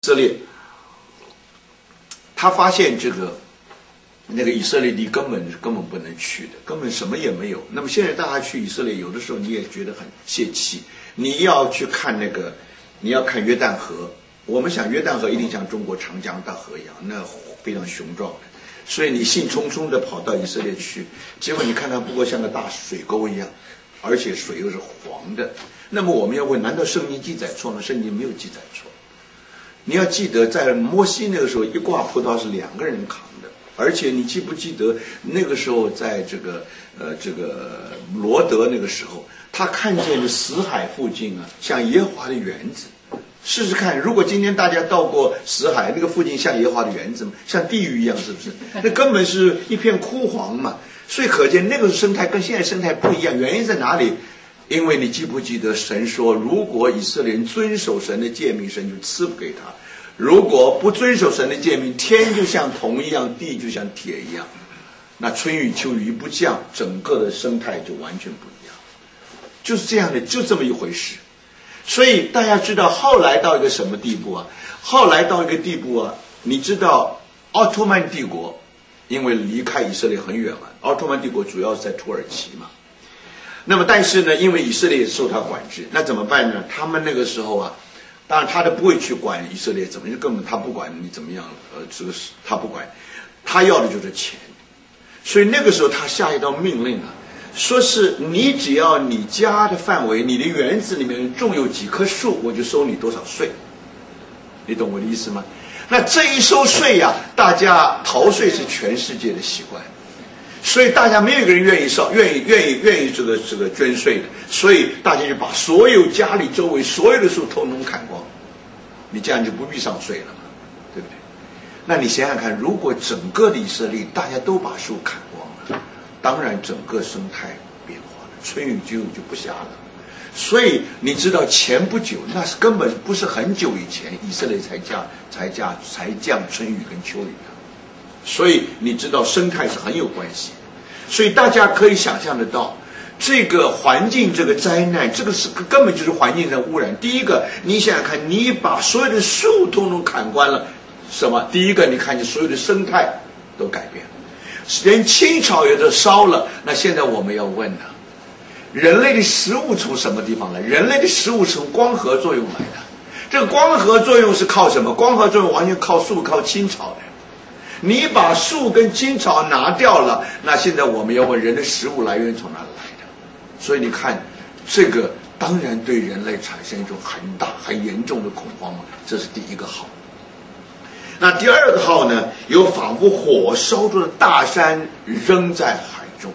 以色列，他发现那个以色列地根本不能去的，根本什么也没有。那么现在大家去以色列，有的时候你也觉得很泄气。你要去看你要看约旦河，我们想约旦河一定像中国长江大河一样，那非常雄壮的。所以你兴冲冲的跑到以色列去，结果你看它不过像个大水沟一样，而且水又是黄的。那么我们要问，难道圣经记载错吗？圣经没有记载错。你要记得，在摩西那个时候，一挂葡萄是2个人扛的，而且你记不记得那个时候，在这个罗德那个时候，他看见死海附近啊，像耶和华的园子。试试看，如果今天大家到过死海，那个附近像耶和华的园子吗？像地狱一样，是不是？那根本是一片枯黄嘛。所以可见那个生态跟现在生态不一样，原因在哪里？因为你记不记得神说，如果以色列人遵守神的诫命，神就赐福给他；如果不遵守神的诫命，天就像铜一样，地就像铁一样，那春雨秋雨不降，整个的生态就完全不一样。就是这样的，就这么一回事。所以大家知道后来到一个什么地步啊？后来到一个地步啊，你知道奥特曼帝国因为离开以色列很远嘛，奥特曼帝国主要是在土耳其嘛。那么但是呢，因为以色列也受他管制，那怎么办呢？他们那个时候啊，当然他都不会去管以色列怎么样，根本他不管你怎么样，这个他不管，他要的就是钱。所以那个时候他下一道命令啊，说是你只要你家的范围，你的园子里面种有几棵树，我就收你多少税。你懂我的意思吗？那这一收税呀，大家逃税是全世界的习惯。所以大家没有一个人愿意这个捐税的，所以大家就把所有家里周围所有的树统统砍光，你这样就不必上税了嘛，对不对？那你想想看，如果整个的以色列大家都把树砍光了，当然整个生态变化了，春雨秋雨就不下了。所以你知道前不久，那是根本不是很久以前，以色列才降春雨跟秋雨。所以你知道生态是很有关系，所以大家可以想象得到，这个环境这个灾难，这个是根本就是环境的污染。第一个，你想想看，你把所有的树统统砍光了，什么？第一个，你看你所有的生态都改变了，连青草也都烧了。那现在我们要问了，人类的食物从什么地方来？人类的食物从光合作用来的。这个光合作用是靠什么？光合作用完全靠树、靠青草的。你把树跟青草拿掉了，那现在我们要问人的食物来源从哪里来的？所以你看，这个当然对人类产生一种很大很严重的恐慌嘛，这是第一个号。那第二个号呢，有仿佛火烧着的大山扔在海中。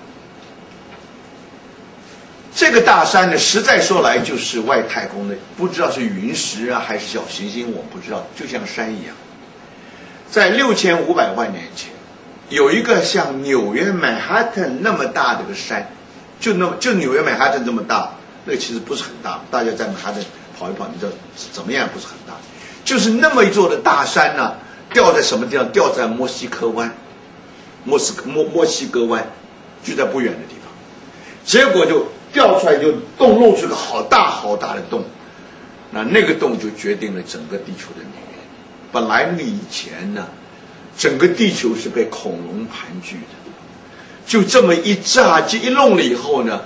这个大山呢，实在说来就是外太空的，不知道是陨石啊还是小行星，我不知道，就像山一样。在6500万年前，有一个像纽约曼哈顿那么大的个山，就纽约曼哈顿这么大，那个其实不是很大，大家在曼哈顿跑一跑，你知道怎么样不是很大，就是那么一座的大山呢，掉在什么地方？掉在墨西哥湾，墨西哥湾就在不远的地方，结果就掉出来，就露出个好大好大的洞，那个洞就决定了整个地球的命运。本来以前呢，整个地球是被恐龙盘踞的，就这么一炸，就一弄了以后呢，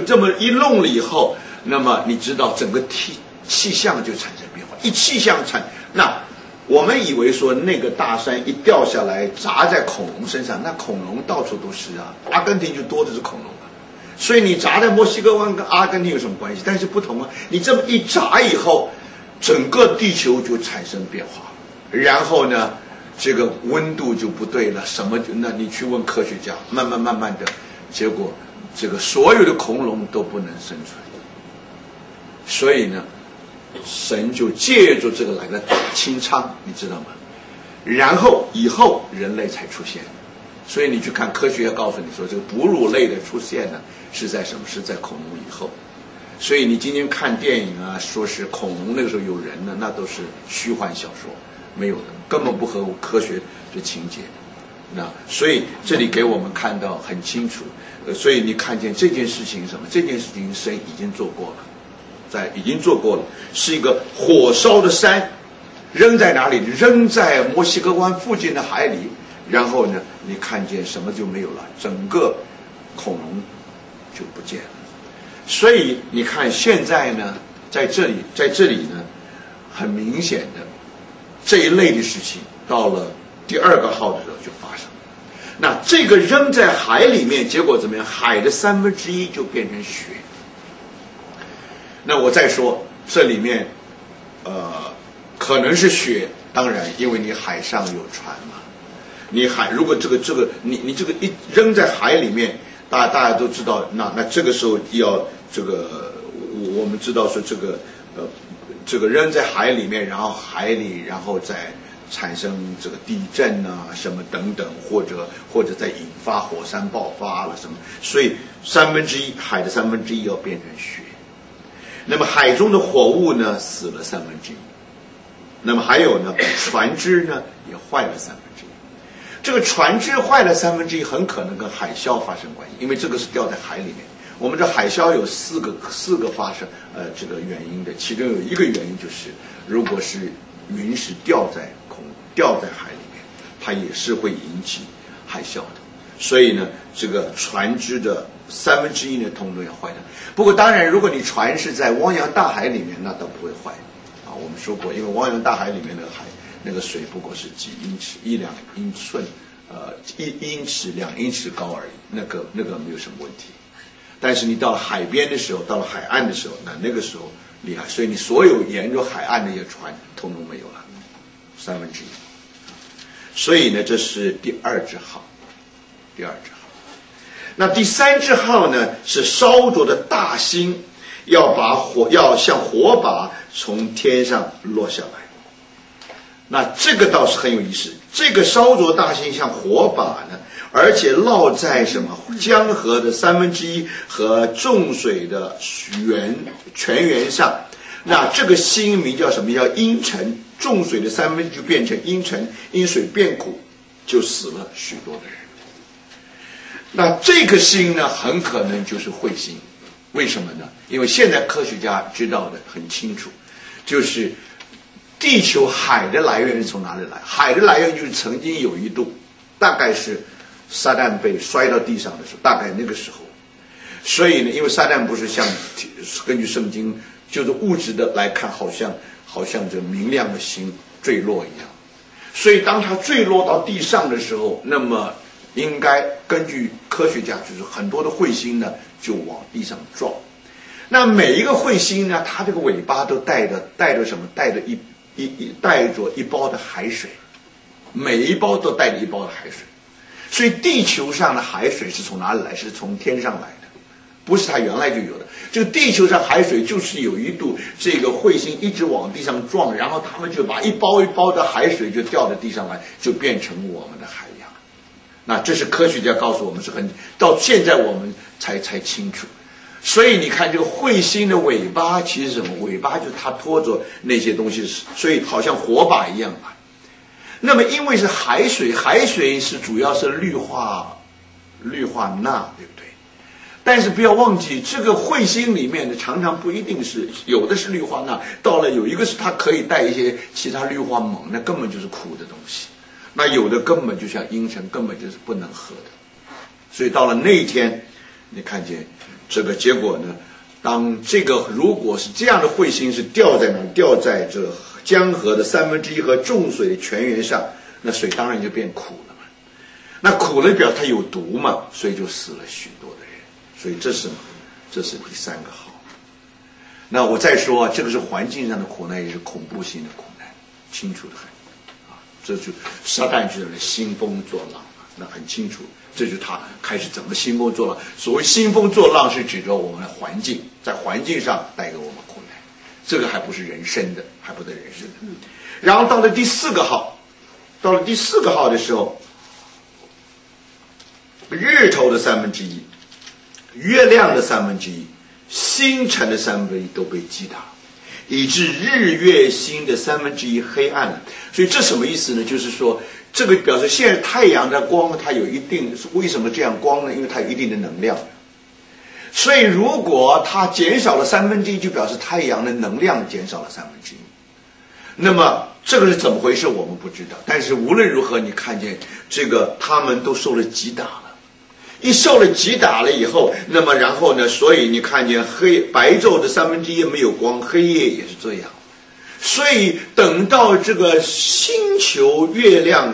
那么你知道整个气象就产生变化，一气象那我们以为说那个大山一掉下来砸在恐龙身上，那恐龙到处都是啊，阿根廷就多的是恐龙啊，所以你砸在墨西哥湾跟阿根廷有什么关系？但是不同啊，你这么一砸以后，整个地球就产生变化。然后呢，这个温度就不对了，那你去问科学家，慢慢的，结果这个所有的恐龙都不能生存。所以呢，神就借助这个来打清仓，你知道吗？然后以后人类才出现。所以你去看科学家告诉你说，这个哺乳类的出现呢，是在什么？是在恐龙以后。所以你今天看电影啊，说是恐龙那个时候有人呢，那都是虚幻小说。没有的，根本不合乎科学的情节。那所以这里给我们看到很清楚，所以你看见这件事情是什么？这件事情神已经做过了，已经做过了，是一个火烧的山， 扔在哪里？扔在墨西哥湾附近的海里。然后呢，你看见什么就没有了，整个恐龙就不见了。所以你看现在呢，在这里呢，很明显的这一类的事情，到了第2个号的时候就发生了。那这个扔在海里面，结果怎么样？海的1/3就变成雪。那我再说，这里面可能是雪，当然，因为你海上有船嘛。你如果你这个一扔在海里面，大家都知道，那这个时候要这个，我们知道说这个扔在海里面，然后海里然后再产生这个地震啊什么等等，或者再引发火山爆发了什么，所以海的1/3要变成雪。那么海中的活物呢死了1/3，那么还有呢船只呢也坏了1/3。这个船只坏了1/3，很可能跟海啸发生关系，因为这个是掉在海里面。我们这海啸有四个发生这个原因的，其中有一个原因就是，如果是陨石掉在海里面，它也是会引起海啸的。所以呢，这个船只的1/3呢，通通要坏的。不过当然，如果你船是在汪洋大海里面，那倒不会坏啊。我们说过，因为汪洋大海里面的海。那个水不过是几英尺1-2英寸，1英尺2英尺高而已，那个没有什么问题。但是你到了海边的时候，到了海岸的时候，那个时候厉害，所以你所有沿着海岸的一些船统统没有了，1/3。所以呢，这是第2只号。那第3只号呢，是烧着的大星，要像火把从天上落下来。那这个倒是很有意思，这个烧着大星像火把呢，而且落在什么江河的1/3和众水的泉源上。那这个星名叫什么？叫阴沉，众水的1/3就变成阴沉，因水变苦，就死了许多的人。那这个星呢，很可能就是彗星。为什么呢？因为现在科学家知道的很清楚，就是地球海的来源是从哪里来？海的来源就是曾经有一度，大概是撒旦被摔到地上的时候，大概那个时候。所以呢，因为撒旦不是像根据圣经就是物质的来看，好像这明亮的星坠落一样。所以当它坠落到地上的时候，那么应该根据科学家，就是很多的彗星呢就往地上撞。那每一个彗星呢，它这个尾巴都带着什么？带着一包的海水，每一包都带着一包的海水。所以地球上的海水是从哪里来？是从天上来的，不是它原来就有的。这个地球上海水就是有一度这个彗星一直往地上撞，然后他们就把一包一包的海水就掉到地上来，就变成我们的海洋。那这是科学家告诉我们，是到现在我们才清楚。所以你看这个彗星的尾巴其实什么？尾巴就是它拖着那些东西，所以好像火把一样吧。那么因为是海水，海水是主要是氯化钠，对不对？但是不要忘记，这个彗星里面的常常不一定是，有的是氯化钠，到了有一个是它可以带一些其他氯化锰，那根本就是苦的东西。那有的根本就像阴沉，根本就是不能喝的。所以到了那一天，你看见这个结果呢？当这个如果是这样的彗星是掉在哪？掉在这江河的1/3和众水泉源上，那水当然就变苦了嘛。那苦了表示它有毒嘛，所以就死了许多的人。所以这是什么？这是第3个号。那我再说，这个是环境上的苦难，也是恐怖性的苦难，清楚的很啊。这就撒旦就是兴风作浪，那很清楚。这就是他开始怎么兴风作浪。所谓兴风作浪，是指着我们的环境，在环境上带给我们苦难，这个还不是人生的，还不得人生的。然后到了第4个号，的时候，日头的1/3，月亮的1/3，星辰的1/3都被击打，以致日月星的1/3黑暗了。所以这什么意思呢？就是说，这个表示现在太阳的光它有一定，为什么这样光呢？因为它有一定的能量。所以如果它减少了1/3，就表示太阳的能量减少了1/3。那么这个是怎么回事我们不知道，但是无论如何，你看见这个他们都受了击打了，一受了击打了以后，那么然后呢，所以你看见白昼的1/3没有光，黑夜也是这样。所以等到这个星球、月亮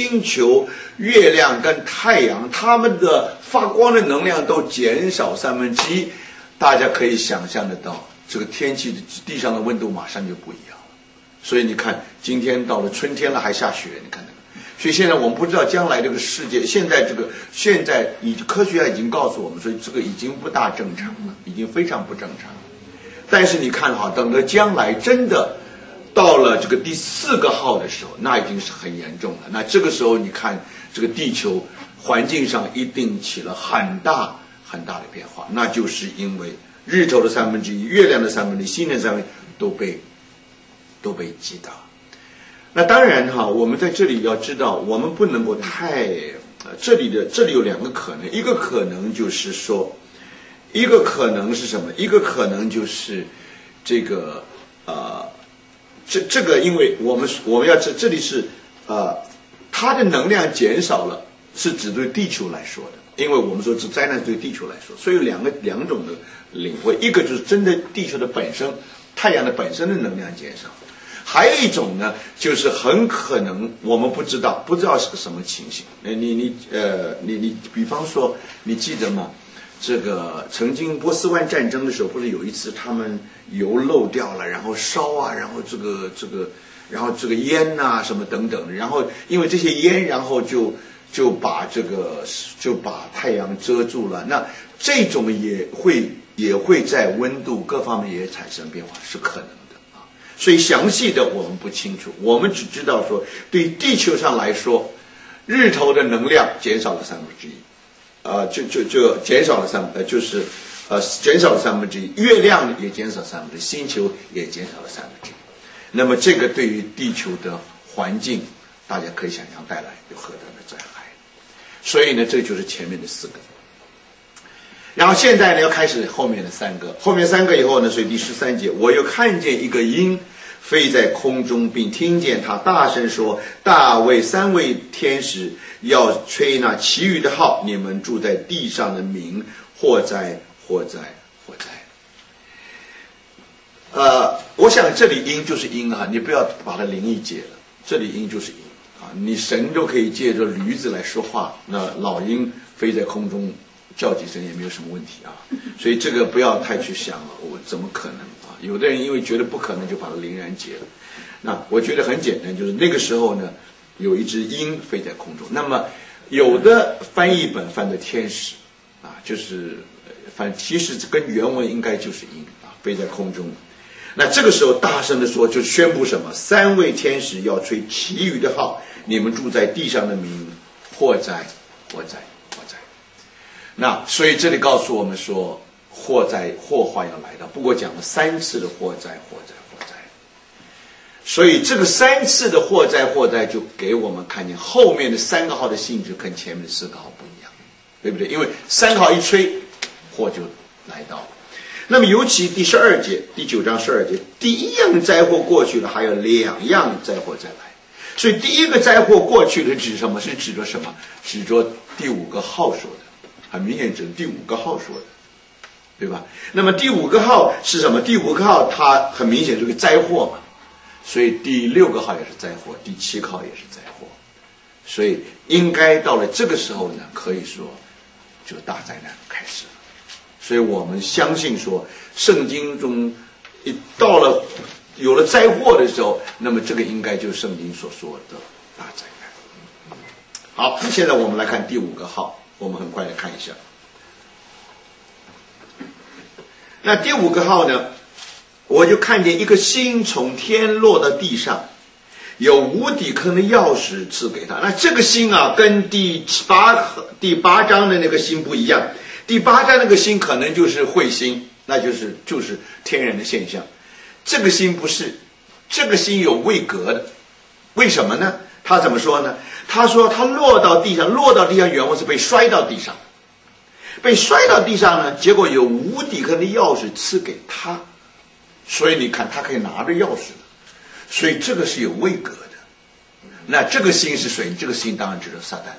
跟太阳，它们的发光的能量都减少1/3，大家可以想象得到，这个天气地上的温度马上就不一样了。所以你看，今天到了春天了还下雪，你看那个。所以现在我们不知道将来这个世界，现在科学家已经告诉我们，所以这个已经不大正常了，已经非常不正常了。但是你看哈，等到将来真的到了这个第4个号的时候，那已经是很严重了。那这个时候你看，这个地球环境上一定起了很大很大的变化，那就是因为日头的1/3、月亮的1/3、星辰1/3都被击打。那当然哈，我们在这里要知道，我们不能够太这里有2个可能，一个可能就是说，一个可能是什么？一个可能就是这个这个，因为我们要这里是它的能量减少了，是指对地球来说的，因为我们说这灾难对地球来说，所以有两种的领会，一个就是针对地球的本身，太阳的本身的能量减少，还有一种呢，就是很可能我们不知道是个什么情形。你比方说，你记得吗？这个曾经波斯湾战争的时候，不是有一次他们油漏掉了，然后烧啊，然后然后这个烟呐、什么等等，然后因为这些烟，然后就把太阳遮住了。那这种也会在温度各方面也产生变化，是可能的啊。所以详细的我们不清楚，我们只知道说，对地球上来说，日头的能量减少了1/3。就减少了减少了1/3，月亮也减少1/3，星球也减少了1/3。那么这个对于地球的环境，大家可以想象带来有何等的灾害。所以呢，这就是前面的4个。然后现在呢，要开始后面的3个。后面3个以后呢，所以第13节，我又看见一个鹰飞在空中，并听见他大声说：大卫3位天使要吹那其余的号，你们住在地上的民，祸哉祸哉祸哉。我想这里鹰就是鹰啊，你不要把它灵异解了，这里鹰就是鹰啊，你神都可以借着驴子来说话，那老鹰飞在空中叫几声也没有什么问题啊，所以这个不要太去想了，我怎么可能啊？有的人因为觉得不可能就把它凌然解了。那我觉得很简单，就是那个时候呢，有一只鹰飞在空中。那么有的翻译本翻的天使啊，就是其实跟原文应该就是鹰啊，飞在空中。那这个时候大声的说，就宣布什么？3位天使要吹其余的号，你们住在地上的民，祸哉祸哉祸哉。那所以这里告诉我们说，祸患要来到，不过讲了3次的祸哉祸哉祸哉。所以这个3次的祸哉祸哉，就给我们看见后面的3个号的性质跟前面的4个号不一样，对不对？因为3个号一吹，祸就来到了。那么尤其第12节，第9章12节，第1样灾祸过去了，还有2样灾祸再来。所以第一个灾祸过去了，指什么？是指着什么？指着第5个号说的，很明显指第5个号说的，对吧？那么第5个号是什么？第5个号它很明显是个灾祸嘛，所以第6个号也是灾祸，第7个号也是灾祸，所以应该到了这个时候呢，可以说就大灾难开始了。所以我们相信说，圣经中到了有了灾祸的时候，那么这个应该就是圣经所说的大灾难。好，现在我们来看第5个号，我们很快来看一下。那第5个号呢，我就看见一个星从天落到地上，有无底坑的钥匙赐给他。那这个星啊，跟第八章的那个星不一样。第8章那个星可能就是彗星，那就是天然的现象。这个星不是，这个星有位格的。为什么呢？他怎么说呢？他说他落到地上原文是被摔到地上，被摔到地上呢，结果有无底坑的钥匙赐给他，所以你看他可以拿着钥匙， 所以这个是有位格的。那这个星是谁？这个星当然指的撒旦。